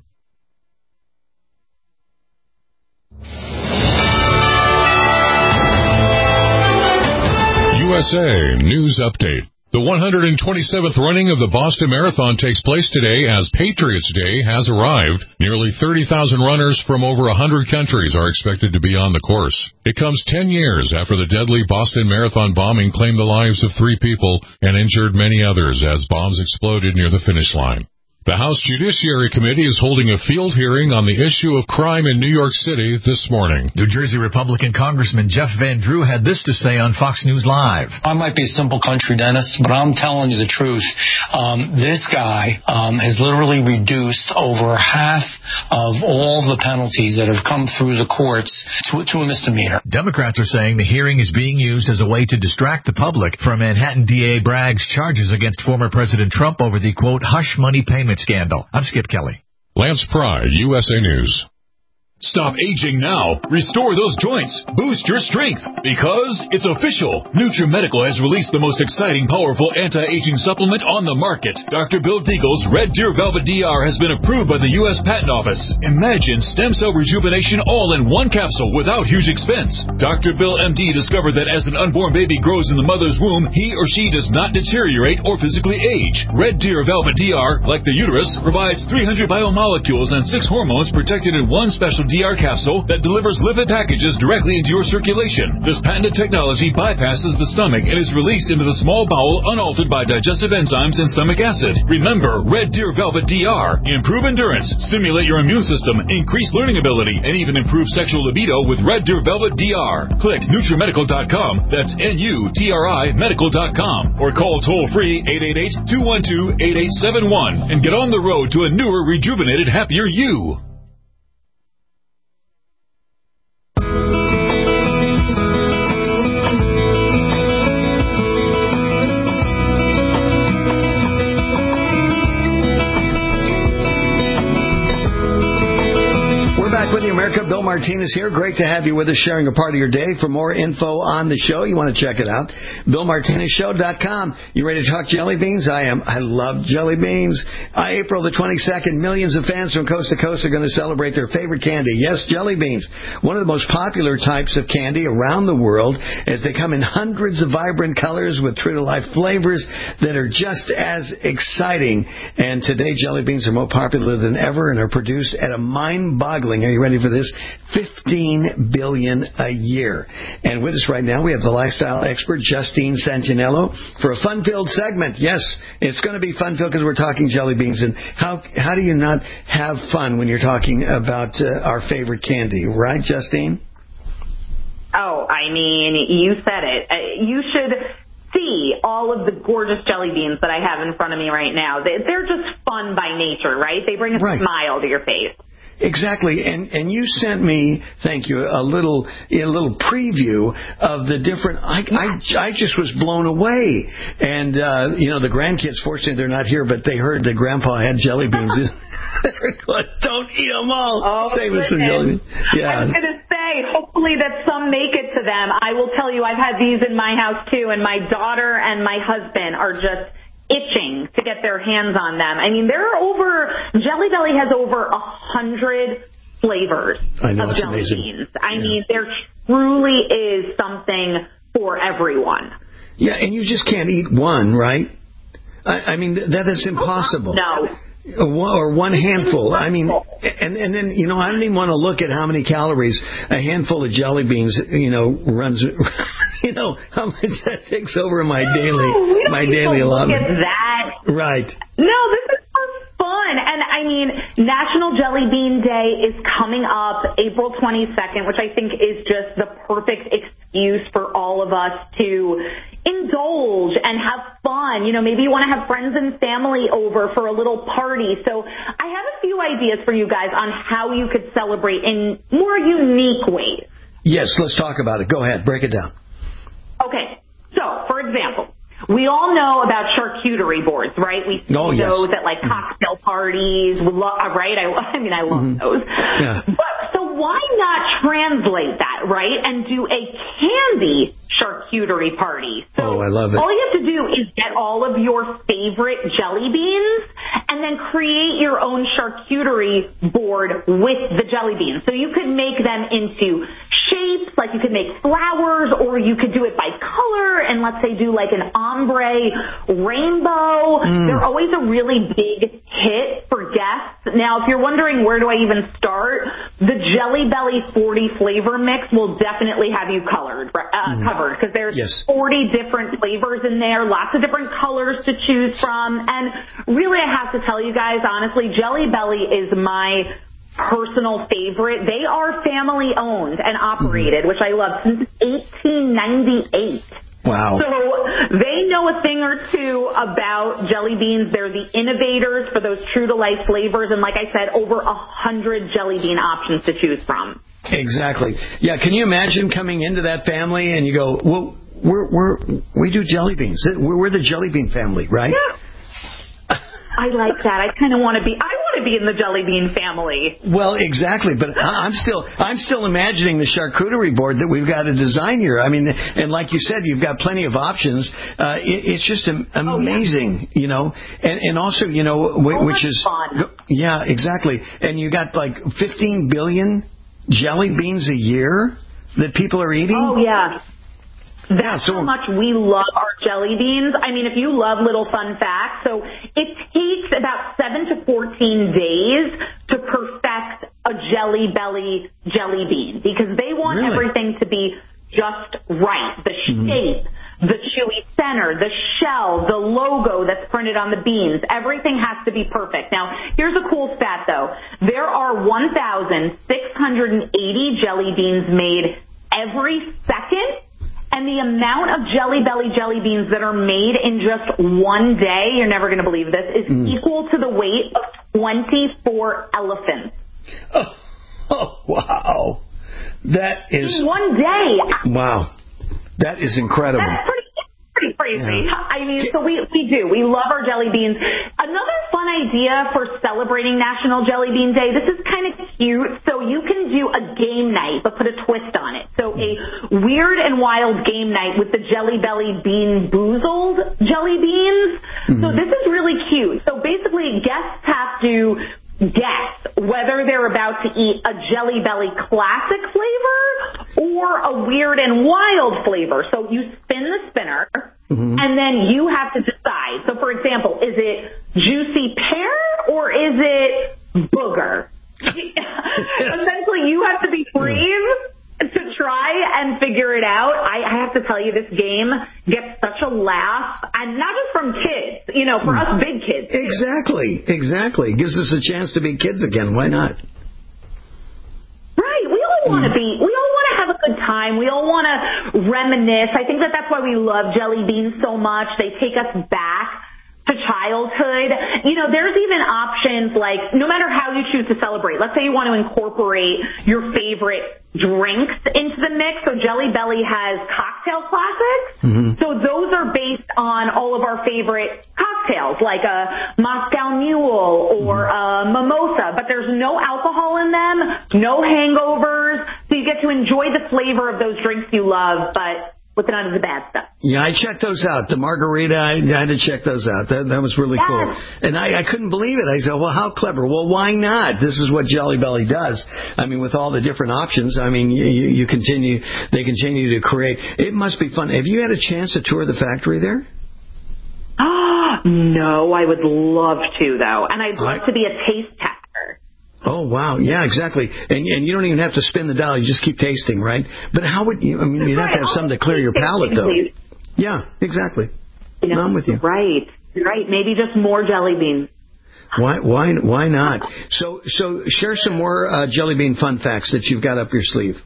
U S A News Update. The one hundred twenty-seventh running of the Boston Marathon takes place today as Patriots Day has arrived. Nearly thirty thousand runners from over one hundred countries are expected to be on the course. It comes ten years after the deadly Boston Marathon bombing claimed the lives of three people and injured many others as bombs exploded near the finish line. The House Judiciary Committee is holding a field hearing on the issue of crime in New York City this morning. New Jersey Republican Congressman Jeff Van Drew had this to say on Fox News Live. I might be a simple country dentist, but I'm telling you the truth. Um, this guy um, has literally reduced over half of all the penalties that have come through the courts to, to a misdemeanor. Democrats are saying the hearing is being used as a way to distract the public from Manhattan D A Bragg's charges against former President Trump over the, quote, hush money payment scandal. I'm Skip Kelly. Lance Pry, U S A News. Stop aging now. Restore those joints. Boost your strength. Because it's official. NutriMedical has released the most exciting, powerful anti-aging supplement on the market. Doctor Bill Deagle's Red Deer Velvet D R has been approved by the U S Patent Office. Imagine stem cell rejuvenation all in one capsule without huge expense. Doctor Bill M D discovered that as an unborn baby grows in the mother's womb, he or she does not deteriorate or physically age. Red Deer Velvet D R, like the uterus, provides three hundred biomolecules and six hormones protected in one special D R capsule that delivers lipid packages directly into your circulation. This patented technology bypasses the stomach and is released into the small bowel unaltered by digestive enzymes and stomach acid. Remember, Red Deer Velvet D R. Improve endurance, stimulate your immune system, increase learning ability, and even improve sexual libido with Red Deer Velvet D R. Click NutriMedical dot com. That's N U T R I medical dot com. Or call toll-free eight eight eight, two one two, eight eight seven one and get on the road to a newer, rejuvenated, happier you. With you, America. Bill Martinez here. Great to have you with us, sharing a part of your day. For more info on the show, you want to check it out. Bill Martinez Show dot com. You ready to talk jelly beans? I am. I love jelly beans. Uh, April the twenty-second, millions of fans from coast to coast are going to celebrate their favorite candy. Yes, jelly beans. One of the most popular types of candy around the world, as they come in hundreds of vibrant colors with true-to-life flavors that are just as exciting. And today, jelly beans are more popular than ever and are produced at a mind-boggling, are you ready for this? fifteen billion a year. And with us right now, we have the lifestyle expert, Justine Santinello, for a fun-filled segment. Yes, it's going to be fun-filled because we're talking jelly beans. And how how do you not have fun when you're talking about uh, our favorite candy, right, Justine? Oh, I mean, you said it. Uh, you should see all of the gorgeous jelly beans that I have in front of me right now. They're just fun by nature, right? They bring a right. smile to your face. Exactly, and and you sent me, thank you, a little a little preview of the different. I I, I just was blown away, and uh, you know the grandkids. Fortunately, they're not here, but they heard that Grandpa had jelly beans. They're going, don't eat them all. Oh, Save us some jelly beans. Yeah. I was going to say, hopefully that some make it to them. I will tell you, I've had these in my house too, and my daughter and my husband are just itching to get their hands on them. I mean, there are over, Jelly Belly has over a hundred flavors I know, of it's jelly amazing. beans. I yeah. mean, there truly is something for everyone. Yeah, and you just can't eat one, right? I, I mean, that, that's impossible. No. or one handful. I mean, and and then you know, I don't even want to look at how many calories a handful of jelly beans, you know, runs. You know how much that takes over my daily no, my daily allotment. Look at that. Right. No, this is for fun, and I mean, National Jelly Bean Day is coming up April twenty-second, which I think is just the perfect excuse for all of us to indulge and have fun. You know, maybe you want to have friends and family over for a little party. So I have a few ideas for you guys on how you could celebrate in more unique ways. Yes, let's talk about it. Go ahead, break it down. Okay, so for example, we all know about charcuterie boards, right? We see oh, yes. those at like cocktail parties, right? I, I mean, I love mm-hmm. those. Yeah. But so why not translate that, right, and do a candy charcuterie party? So oh, I love it. All you have to do is get all of your favorite jelly beans and then create your own charcuterie board with the jelly beans. So you could make them into shapes, like you could make flowers, or you could do it by color and let's say do like an ombre rainbow. Mm. They're always a really big hit for guests. Now, if you're wondering where do I even start, the Jelly Belly forty flavor mix will definitely have you colored, uh, mm. covered because there's yes. forty different flavors in there, lots of different colors to choose from. And really, I have to tell you guys, honestly, Jelly Belly is my personal favorite. They are family owned and operated, mm-hmm. which I love, since eighteen ninety-eight. Wow. So they know a thing or two about jelly beans. They're the innovators for those true-to-life flavors. And like I said, over a hundred jelly bean options to choose from. Exactly. Yeah, can you imagine coming into that family and you go, well, we're, we're, we do jelly beans. We're, we're the jelly bean family, right? Yeah. I like that. I kind of want to be, I want to be in the jelly bean family. Well, exactly. But I'm still, I'm still imagining the charcuterie board that we've got to design here. I mean, and like you said, you've got plenty of options. Uh, it, it's just amazing, oh, yeah. you know, and, and also, you know, w- oh, which is, fun. yeah, exactly. And you got like fifteen billion jelly beans a year that people are eating. Oh, yeah. That's yeah, so, how much we love our jelly beans. I mean, if you love little fun facts, so it takes about seven to fourteen days to perfect a Jelly Belly jelly bean because they want really? everything to be just right. The mm-hmm. shape, the chewy center, the shell, the logo that's printed on the beans, everything has to be perfect. Now, here's a cool stat though. There are one thousand six hundred eighty jelly beans made every second. And the amount of Jelly Belly jelly beans that are made in just one day, you're never going to believe this, is mm. equal to the weight of twenty-four elephants. Oh, oh, wow. That is... In one day. Wow. That is incredible. That's pretty, pretty crazy. Yeah. I mean, so we, we do. We love our jelly beans. Another fun idea for celebrating National Jelly Bean Day, this is kind of cute. So you can do a game night, but put a twist on it. So a weird and wild game night with the Jelly Belly Bean Boozled jelly beans. Mm-hmm. So this is really cute. So basically guests have to guess whether they're about to eat a Jelly Belly classic flavor or a weird and wild flavor. So you spin the spinner, mm-hmm. and then you have to decide. So for example, is it juicy pear or is it booger? Essentially, you have to be brave to try and figure it out. I, I have to tell you, this game gets such a laugh, and not just from kids, you know, for us big kids. Too. Exactly, exactly. Gives us a chance to be kids again. Why not? Right. We all want to be, we all want to have a good time. We all want to reminisce. I think that that's why we love jelly beans so much. They take us back to childhood. You know, there's even options like, no matter how you choose to celebrate, let's say you want to incorporate your favorite drinks into the mix. So Jelly Belly has cocktail classics. Mm-hmm. So those are based on all of our favorite cocktails, like a Moscow Mule or a mimosa, but there's no alcohol in them, no hangovers. So you get to enjoy the flavor of those drinks you love, but with none of the bad stuff. Yeah, I checked those out. The margarita, I, I had to check those out. That, that was really yes. cool. And I, I couldn't believe it. I said, well, how clever. Well, why not? This is what Jelly Belly does. I mean, with all the different options, I mean, you, you continue, they continue to create. It must be fun. Have you had a chance to tour the factory there? Ah, No, I would love to, though. And I'd love I... to be a taste tester. Oh, wow. Yeah, exactly. And and you don't even have to spin the dial. You just keep tasting, right? But how would you, I mean, you'd have to have something to clear your palate, though. Yeah, exactly. You know, no, I'm with you. Right, right. Maybe just more jelly beans. Why, why, why not? So, so share some more uh, jelly bean fun facts that you've got up your sleeve.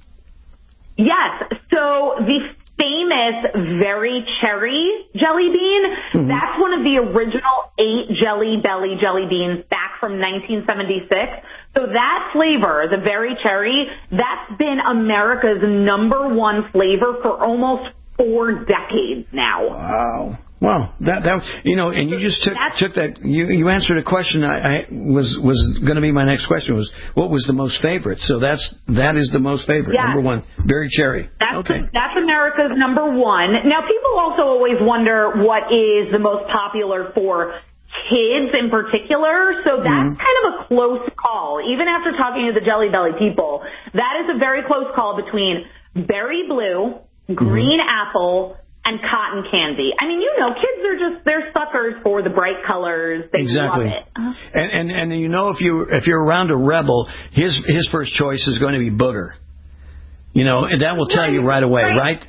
Yes. So the famous Very Cherry jelly bean, mm-hmm. that's one of the original eight Jelly Belly jelly beans back from nineteen seventy-six. So that flavor, the Very Cherry, that's been America's number one flavor for almost four decades now. Wow. Wow, that that you know, and you just took That's, took that you you answered a question I, I was was going to be my next question was what was the most favorite? So that's that is the most favorite yes. number one, Very Cherry. That's okay. the, that's America's number one. Now people also always wonder what is the most popular for kids in particular. So that's mm-hmm. kind of a close call. Even after talking to the Jelly Belly people, that is a very close call between Berry Blue, Green mm-hmm. Apple, and cotton candy. I mean, you know, kids are just, they're suckers for the bright colors. They exactly. love it. And, and, and you know, if, you, if you're around a rebel, his, his first choice is going to be Booger. You know, and that will tell right. you right away, right? right?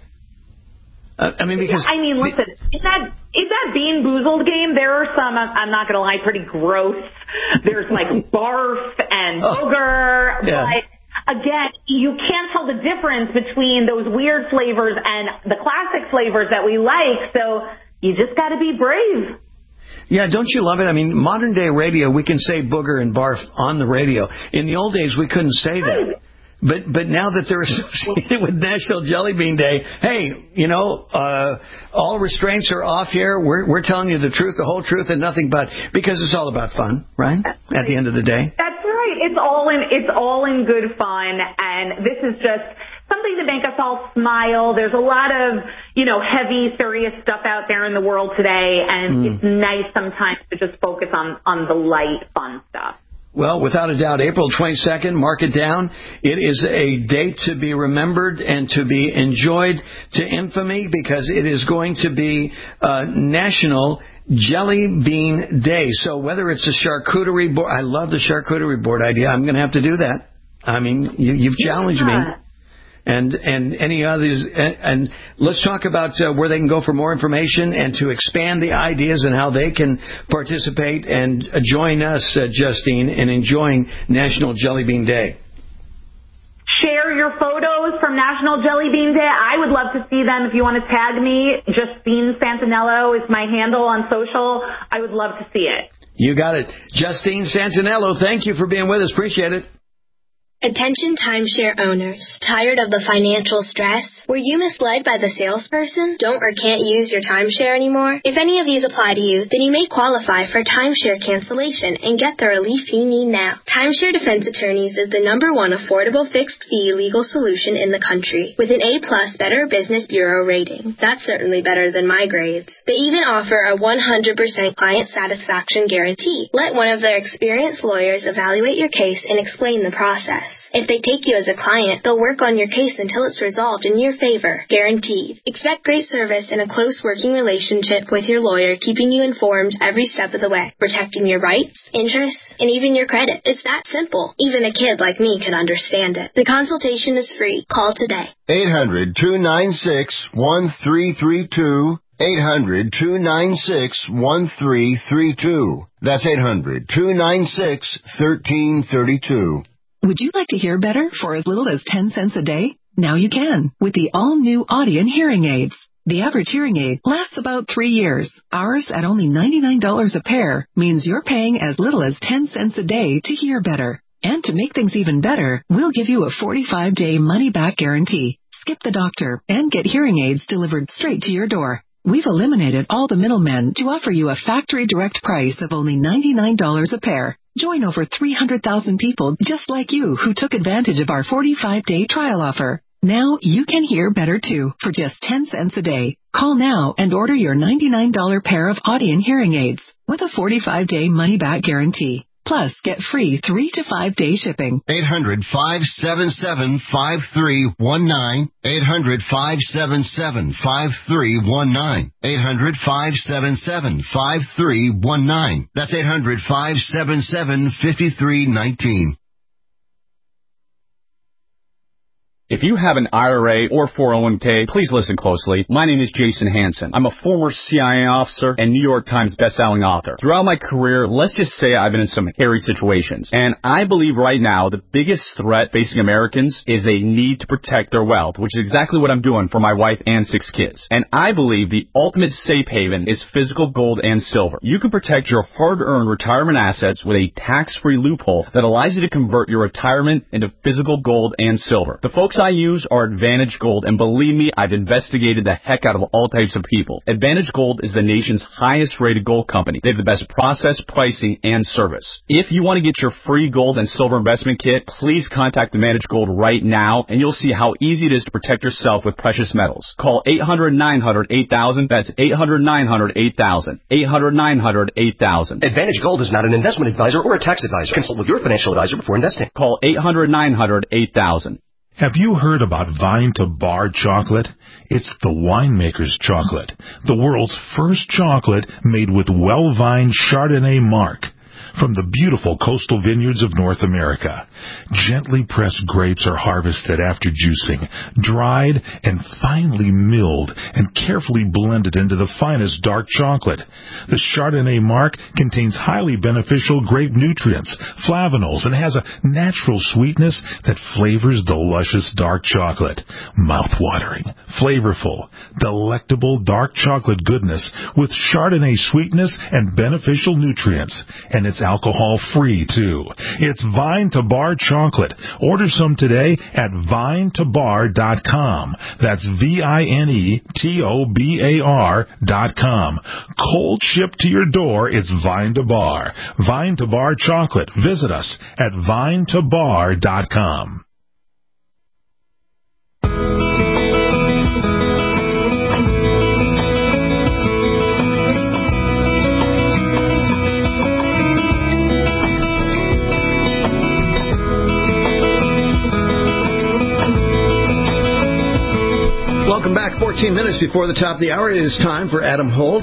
Uh, I mean, because... Yeah, I mean, listen, in that, in that Bean Boozled game, there are some, I'm not going to lie, pretty gross. There's like barf and booger, oh, yeah. but... Again, you can't tell the difference between those weird flavors and the classic flavors that we like, so you just got to be brave. Yeah, don't you love it? I mean, modern day radio, we can say booger and barf on the radio. In the old days, we couldn't say that. But but now that they're associated with National Jelly Bean Day, hey, you know, uh, all restraints are off here. We're we're telling you the truth, the whole truth, and nothing but, because it's all about fun, right? At the end of the day. That's right. It's all in it's all in good fun, and this is just something to make us all smile. There's a lot of, you know, heavy, serious stuff out there in the world today, and mm. it's nice sometimes to just focus on on the light, fun stuff. Well, without a doubt, April twenty-second, mark it down. It is a date to be remembered and to be enjoyed to infamy, because it is going to be uh, National Jelly Bean Day. So whether it's a charcuterie board, I love the charcuterie board idea. I'm going to have to do that. I mean, you, you've challenged yeah. me. And and any others, and, and let's talk about uh, where they can go for more information and to expand the ideas and how they can participate and uh, join us, uh, Justine, in enjoying National Jelly Bean Day. Share your photos from National Jelly Bean Day. I would love to see them. If you want to tag me, Justine Santinello is my handle on social. I would love to see it. You got it. Justine Santinello, thank you for being with us. Appreciate it. Attention timeshare owners. Tired of the financial stress? Were you misled by the salesperson? Don't or can't use your timeshare anymore? If any of these apply to you, then you may qualify for timeshare cancellation and get the relief you need now. Timeshare Defense Attorneys is the number one affordable fixed-fee legal solution in the country, with an A-plus Better Business Bureau rating. That's certainly better than my grades. They even offer a one hundred percent client satisfaction guarantee. Let one of their experienced lawyers evaluate your case and explain the process. If they take you as a client, they'll work on your case until it's resolved in your favor. Guaranteed. Expect great service and a close working relationship with your lawyer, keeping you informed every step of the way, protecting your rights, interests, and even your credit. It's that simple. Even a kid like me can understand it. The consultation is free. Call today. eight hundred, two nine six, one three three two. eight hundred, two nine six, one three three two. That's eight hundred, two nine six, one three three two. Would you like to hear better for as little as ten cents a day? Now you can with the all-new Audien hearing aids. The average hearing aid lasts about three years. Ours, at only ninety-nine dollars a pair, means you're paying as little as ten cents a day to hear better. And to make things even better, we'll give you a forty-five day money-back guarantee. Skip the doctor and get hearing aids delivered straight to your door. We've eliminated all the middlemen to offer you a factory direct price of only ninety-nine dollars a pair. Join over three hundred thousand people just like you who took advantage of our forty-five day trial offer. Now you can hear better too for just ten cents a day. Call now and order your ninety-nine dollars pair of Audien hearing aids with a forty-five day money-back guarantee. Plus, get free three to five day shipping. eight hundred, five seven seven, five three one nine. eight hundred, five seven seven, five three one nine. eight hundred, five seven seven, five three one nine. That's eight hundred, five seven seven, five three one nine. If you have an I R A or four oh one k, please listen closely. My name is Jason Hansen. I'm a former C I A officer and New York Times bestselling author. Throughout my career, let's just say I've been in some hairy situations. And I believe right now the biggest threat facing Americans is a need to protect their wealth, which is exactly what I'm doing for my wife and six kids. And I believe the ultimate safe haven is physical gold and silver. You can protect your hard-earned retirement assets with a tax-free loophole that allows you to convert your retirement into physical gold and silver. The folks I use are Advantage Gold, and believe me, I've investigated the heck out of all types of people. Advantage Gold is the nation's highest rated gold company. They have the best process, pricing, and service. If you want to get your free gold and silver investment kit, please contact Advantage Gold right now, and you'll see how easy it is to protect yourself with precious metals. Call eight hundred, nine hundred, eight thousand. That's eight hundred, nine hundred, eight thousand. eight hundred, nine hundred, eight thousand. Advantage Gold is not an investment advisor or a tax advisor. Consult with your financial advisor before investing. Call eight hundred, nine hundred, eight thousand. Have you heard about Vine to Bar chocolate? It's the winemaker's chocolate, the world's first chocolate made with well-vined Chardonnay marc from the beautiful coastal vineyards of North America. Gently pressed grapes are harvested after juicing, dried and finely milled and carefully blended into the finest dark chocolate. The Chardonnay marc contains highly beneficial grape nutrients, flavanols, and has a natural sweetness that flavors the luscious dark chocolate. Mouth-watering, flavorful, delectable dark chocolate goodness with Chardonnay sweetness and beneficial nutrients. And it's alcohol-free, too. It's Vine to Bar chocolate. Order some today at vine to bar dot com. That's V I N E T O B A R dot com. Cold shipped to your door, it's Vine to Bar. Vine to Bar chocolate. Visit us at vine to bar dot com. Welcome back. fourteen minutes before the top of the hour. It is time for Adam Holz.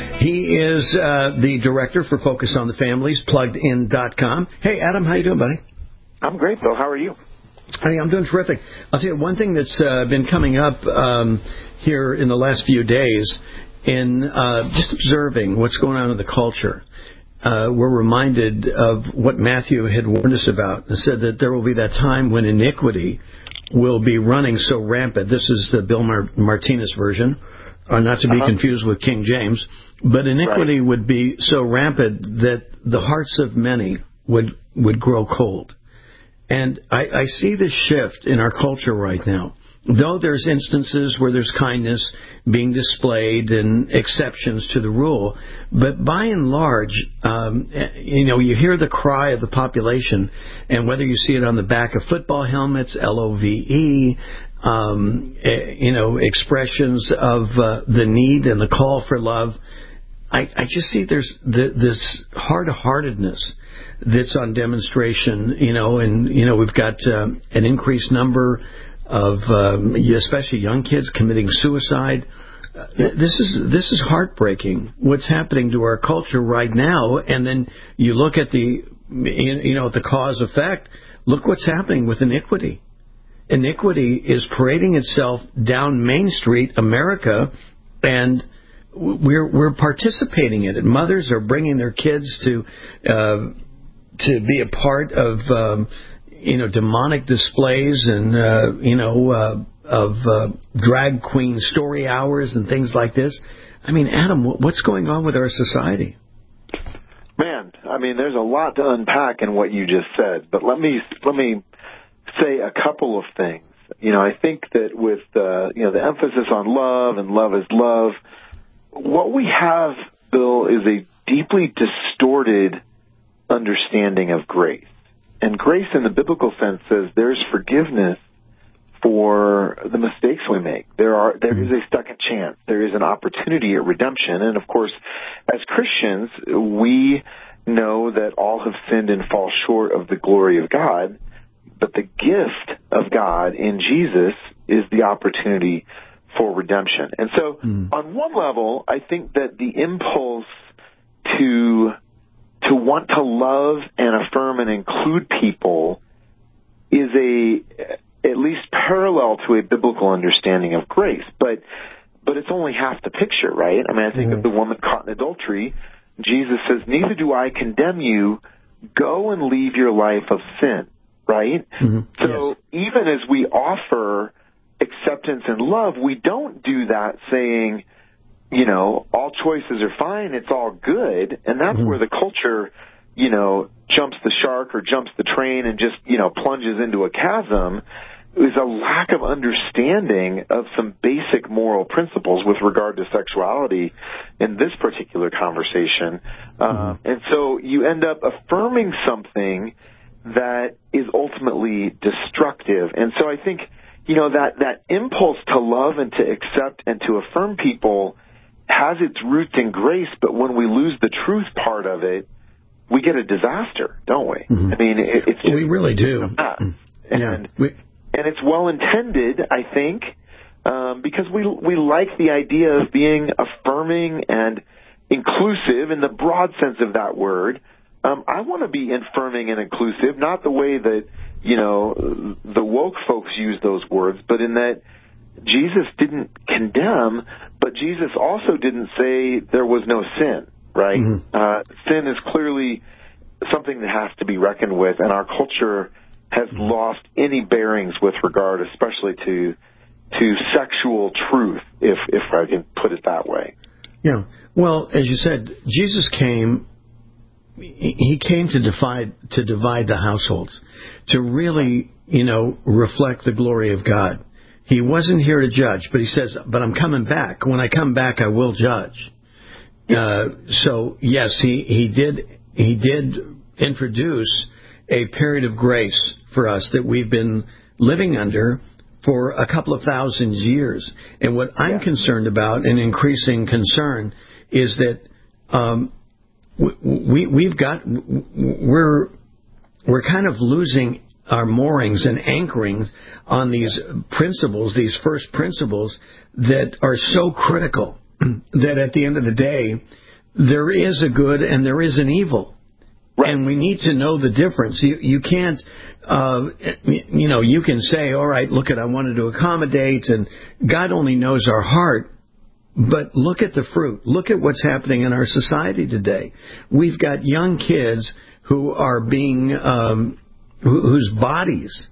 He is uh, the director for Focus on the Families, plugged in dot com. Hey, Adam, how you doing, buddy? I'm great, Bill. How are you? Hey, I'm doing terrific. I'll tell you one thing that's uh, been coming up um, here in the last few days in uh, just observing what's going on in the culture. Uh, we're reminded of what Matthew had warned us about and said that there will be that time when iniquity will be running so rampant. This is the Bill Mar- Martinez version, uh, not to be uh-huh. confused with King James. But iniquity right. would be so rampant that the hearts of many would would grow cold. And I, I see this shift in our culture right now. Though there's instances where there's kindness being displayed and exceptions to the rule, but by and large, um, you know, you hear the cry of the population, and whether you see it on the back of football helmets, L O V E, um, you know, expressions of uh, the need and the call for love, I, I just see there's the, this hard-heartedness that's on demonstration, you know, and, you know, we've got uh, an increased number of um, especially young kids committing suicide. Uh, this is this is heartbreaking. What's happening to our culture right now, and then you look at the you know the cause effect. Look what's happening with iniquity. Iniquity is parading itself down Main Street, America, and we're we're participating in it. Mothers are bringing their kids to uh, to be a part of. Um, you know, demonic displays and, uh, you know, uh, of uh, drag queen story hours and things like this. I mean, Adam, what's going on with our society? Man, I mean, there's a lot to unpack in what you just said, but let me let me say a couple of things. You know, I think that with, uh, you know, the emphasis on love and love is love, what we have, Bill, is a deeply distorted understanding of grace. And grace in the biblical sense says there's forgiveness for the mistakes we make. There are there is a second chance. There is an opportunity at redemption. And, of course, as Christians, we know that all have sinned and fall short of the glory of God, but the gift of God in Jesus is the opportunity for redemption. And so mm. on one level, I think that the impulse to to want to love and affirm and include people is a at least parallel to a biblical understanding of grace. But but it's only half the picture, right? I mean, I think mm. of the woman caught in adultery. Jesus says, neither do I condemn you. Go and leave your life of sin, right? Mm-hmm. So yes. even as we offer acceptance and love, we don't do that saying, you know, all choices are fine, it's all good. And that's mm-hmm. where the culture, you know, jumps the shark or jumps the train and just, you know, plunges into a chasm. Is a lack of understanding of some basic moral principles with regard to sexuality in this particular conversation. Mm-hmm. Um, and so you end up affirming something that is ultimately destructive. And so I think, you know, that, that impulse to love and to accept and to affirm people has its roots in grace, but when we lose the truth part of it, we get a disaster, don't we? Mm-hmm. I mean, it, it's just, we really do. And, yeah. we, and it's well intended, I think, um, because we we like the idea of being affirming and inclusive in the broad sense of that word. Um, I want to be affirming and inclusive, not the way that, you know, the woke folks use those words, but in that Jesus didn't condemn, but Jesus also didn't say there was no sin, right? Mm-hmm. Uh, sin is clearly something that has to be reckoned with, and our culture has mm-hmm. lost any bearings with regard, especially to to sexual truth, if if I can put it that way. Yeah. Well, as you said, Jesus came. He came to divide to divide the households, to really, you know, reflect the glory of God. He wasn't here to judge, but he says, "But I'm coming back. When I come back, I will judge." Uh, so yes, he he did he did introduce a period of grace for us that we've been living under for a couple of thousand years. And what I'm yeah. concerned about, an increasing concern, is that um, we, we've got we're we're kind of losing our moorings and anchorings on these principles, these first principles that are so critical that at the end of the day, there is a good and there is an evil. Right. And we need to know the difference. You, you can't, uh, you know, you can say, all right, look at, I wanted to accommodate, and God only knows our heart. But look at the fruit. Look at what's happening in our society today. We've got young kids who are being, um, wh- whose bodies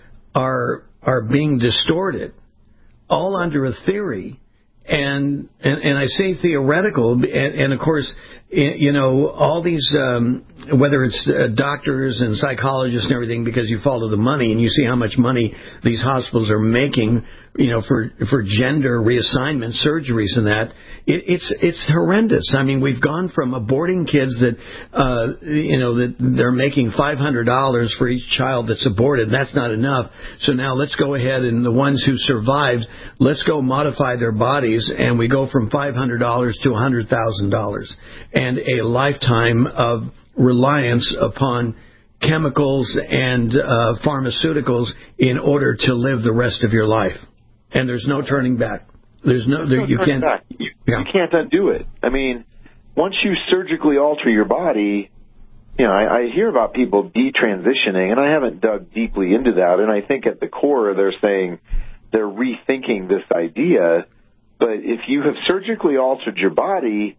are are being distorted, all under a theory. And, and and I say theoretical, and, and of course, you know, all these, um, whether it's uh, doctors and psychologists and everything, because you follow the money and you see how much money these hospitals are making, you know, for for gender reassignment surgeries and that, it, it's it's horrendous. I mean, we've gone from aborting kids that, uh, you know, that they're making five hundred dollars for each child that's aborted. That's not enough. So now let's go ahead, and the ones who survived, let's go modify their bodies, and we go from five hundred dollars to one hundred thousand dollars. And a lifetime of reliance upon chemicals and uh, pharmaceuticals in order to live the rest of your life. And there's no turning back. There's no, there, no you can't. Back. You, yeah. you can't undo it. I mean, once you surgically alter your body, you know, I, I hear about people detransitioning, and I haven't dug deeply into that. And I think at the core, they're saying they're rethinking this idea. But if you have surgically altered your body,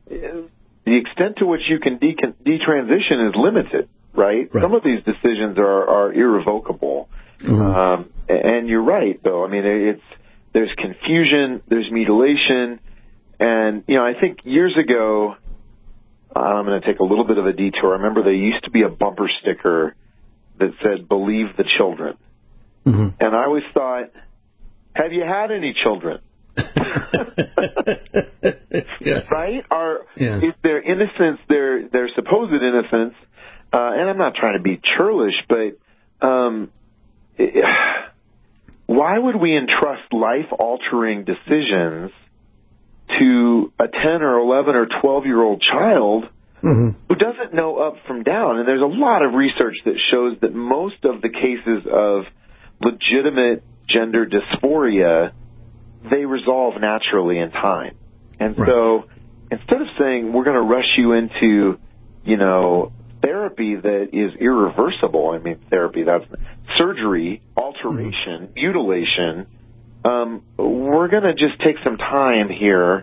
the extent to which you can de- detransition is limited, right? right? Some of these decisions are, are irrevocable. Mm-hmm. Um, and you're right, though. I mean, it's there's confusion, there's mutilation, and, you know, I think years ago, I'm going to take a little bit of a detour. I remember there used to be a bumper sticker that said, "Believe the children." Mm-hmm. And I always thought, have you had any children? yeah. Right? Are yeah. is their innocence, their their supposed innocence? Uh, and I'm not trying to be churlish, but um, it, why would we entrust life-altering decisions to a ten or eleven or twelve year old child mm-hmm. who doesn't know up from down. And there's a lot of research that shows that most of the cases of legitimate gender dysphoria, they resolve naturally in time. And right. so instead of saying we're going to rush you into, you know, therapy that is irreversible, I mean, therapy, that's surgery, alteration, mm-hmm. mutilation, um, we're going to just take some time here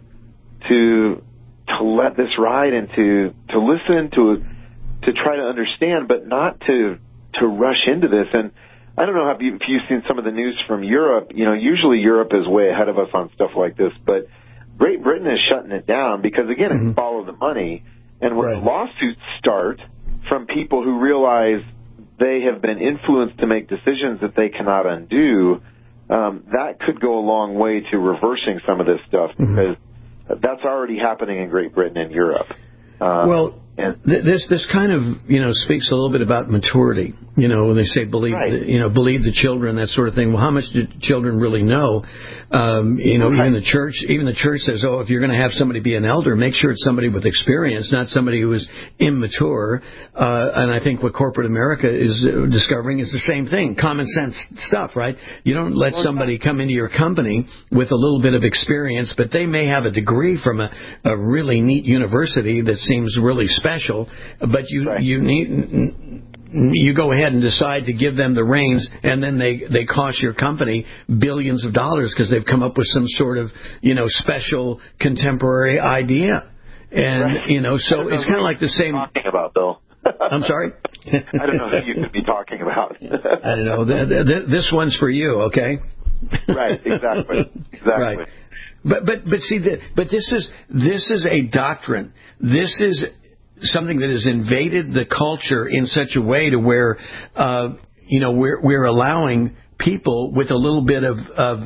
to to let this ride and to, to listen, to to try to understand, but not to to rush into this. And I don't know if, you, if you've seen some of the news from Europe. You know, usually Europe is way ahead of us on stuff like this, but Great Britain is shutting it down because, again, mm-hmm. it's follow the money. And when right. lawsuits start from people who realize they have been influenced to make decisions that they cannot undo, um, that could go a long way to reversing some of this stuff because mm-hmm. that's already happening in Great Britain and Europe. Um, well, and th- this this kind of you know speaks a little bit about maturity. You know, when they say believe right. the, you know believe the children, that sort of thing. Well, how much do children really know? Um, you know, right. even the church even the church says, oh, if you're going to have somebody be an elder, make sure it's somebody with experience, not somebody who is immature. Uh, and I think what corporate America is discovering is the same thing, common sense stuff, right? You don't let somebody come into your company with a little bit of experience, but they may have a degree from a, a really neat university that seems really special, but you right. you need. You go ahead and decide to give them the reins, and then they, they cost your company billions of dollars because they've come up with some sort of, you know, special contemporary idea. And, right. you know, so it's kind of like the same. Talking about, Bill. I'm sorry? I don't know who you could be talking about. I don't know. The, the, this one's for you, okay? Right, exactly. Exactly. Right. But, but, but see, the, but this is, this is a doctrine. This is something that has invaded the culture in such a way to where, uh, you know, we're, we're allowing people with a little bit of, of,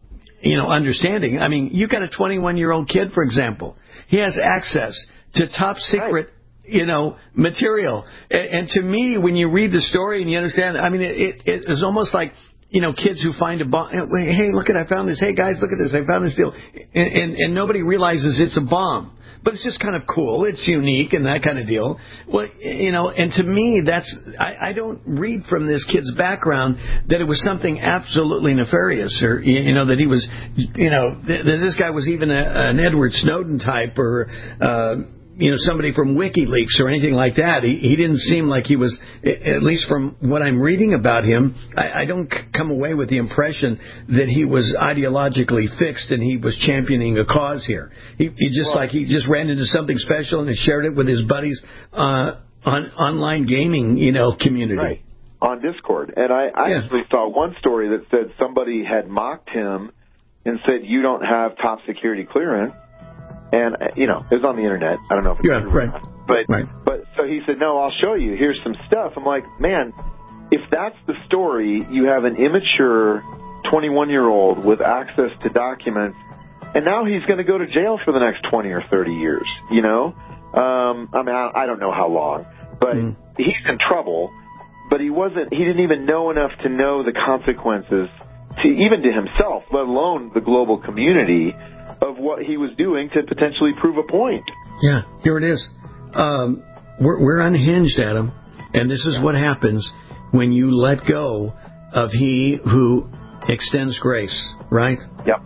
you know, understanding. I mean, you've got a twenty-one-year-old kid, for example. He has access to top secret, right. you know, material. And, and to me, when you read the story and you understand, I mean, it, it, it is almost like, you know, kids who find a bomb. Hey, look at, I found this. Hey, guys, look at this. I found this deal. And, and, and nobody realizes it's a bomb. But it's just kind of cool. It's unique and that kind of deal. Well, you know, and to me, that's, I, I don't read from this kid's background that it was something absolutely nefarious or, you know, that he was, you know, that this guy was even a, an Edward Snowden type or, uh, you know, somebody from WikiLeaks or anything like that. He, he didn't seem like he was, at least from what I'm reading about him, I, I don't come away with the impression that he was ideologically fixed and he was championing a cause here. He, he just well, like he just ran into something special and he shared it with his buddies uh, on online gaming, you know, community. Right. On Discord. And I, I yeah. actually saw one story that said somebody had mocked him and said, you don't have top security clearance. And, you know, it was on the internet. I don't know if it's yeah, true right. or not. But, right. but so he said, no, I'll show you. Here's some stuff. I'm like, man, if that's the story, you have an immature twenty-one-year-old with access to documents, and now he's going to go to jail for the next twenty or thirty years, you know? Um, I mean, I, I don't know how long. But mm. he's in trouble, but he wasn't, he didn't even know enough to know the consequences, to even to himself, let alone the global community, of what he was doing to potentially prove a point. Yeah, here it is. Um, we're, we're unhinged, Adam, and this is yeah. what happens when you let go of he who extends grace, right? Yep.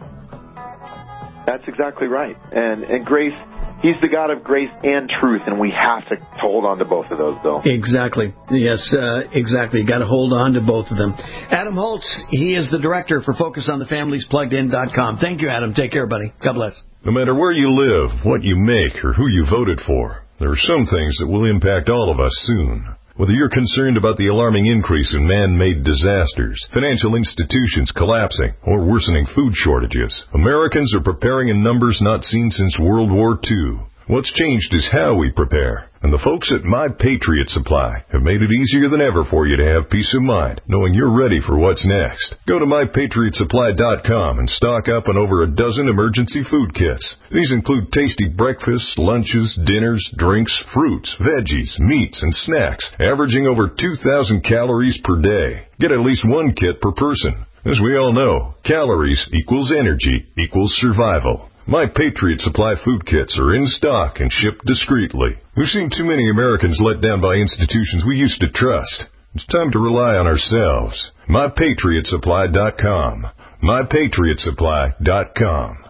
That's exactly right. And and grace, he's the God of grace and truth, and we have to hold on to both of those, Bill. Exactly. Yes, uh, exactly. You got to hold on to both of them. Adam Holz, he is the director for Focus on the Families Plugged In dot com. Thank you, Adam. Take care, buddy. God bless. No matter where you live, what you make, or who you voted for, there are some things that will impact all of us soon. Whether you're concerned about the alarming increase in man-made disasters, financial institutions collapsing, or worsening food shortages, Americans are preparing in numbers not seen since World War Two. What's changed is how we prepare. And the folks at My Patriot Supply have made it easier than ever for you to have peace of mind, knowing you're ready for what's next. Go to my patriot supply dot com and stock up on over a dozen emergency food kits. These include tasty breakfasts, lunches, dinners, drinks, fruits, veggies, meats, and snacks, averaging over two thousand calories per day. Get at least one kit per person. As we all know, calories equals energy equals survival. My Patriot Supply food kits are in stock and shipped discreetly. We've seen too many Americans let down by institutions we used to trust. It's time to rely on ourselves. my patriot supply dot com. my patriot supply dot com.